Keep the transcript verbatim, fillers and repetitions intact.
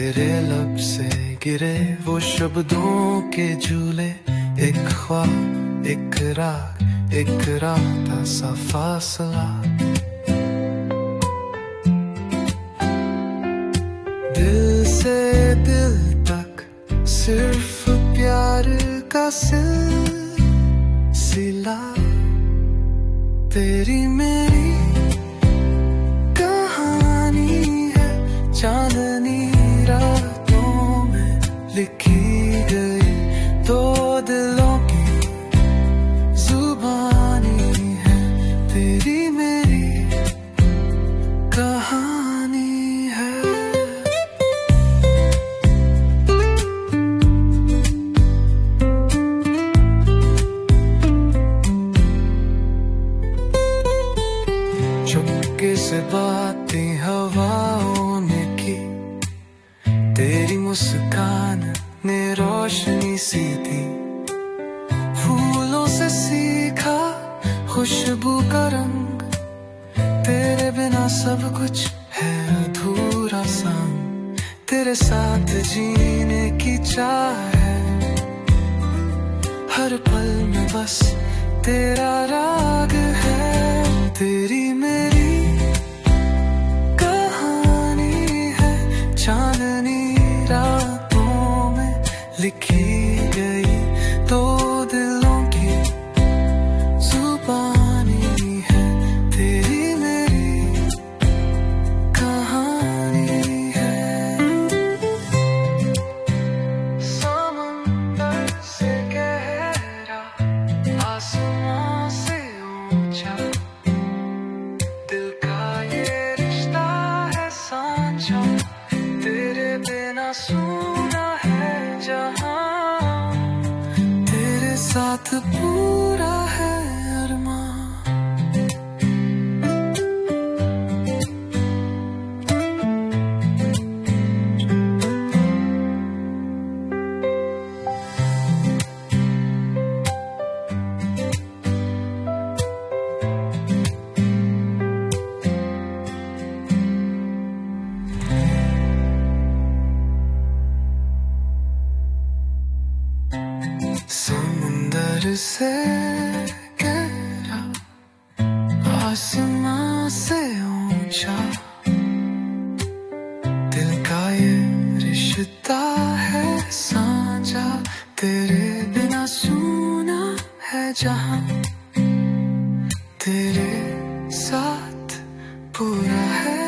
तेरे लब से गिरे वो शब्दों के झूले, एक ख्वाब एक राग एक रात सा फासला। दिल से दिल तक सिर्फ प्यार का सिलसिला, तेरी मेरी कहानी है चांदनी रातों में लिखी गई, दो दिलों की जुबानी है तेरी मेरी कहानी है। चुपके से बातें हवाओं ने की, तेरी मुस्कान ने रोशनी सी दी, फूलों से सीखा खुशबू का रंग, तेरे बिना सब कुछ है अधूरा संग, तेरे साथ जीने की चाह है, हर पल में बस तेरा राग है, तेरी मेरी कहानी है चांदनी रातों में लिखी गई, दो दिलों की जुबानी है तेरी मेरी कहानी है। समंदर से गहरा आसमां से ऊंचा, दिल का ये रिश्ता है सांझा, तेरे बिना सूना है जहां, तेरे साथ पूरा है अरमां। समुंदर से गहरा आसमां से ऊंचा, दिल का ये रिश्ता है सांझा, तेरे बिना सूना है जहां, तेरे साथ पूरा है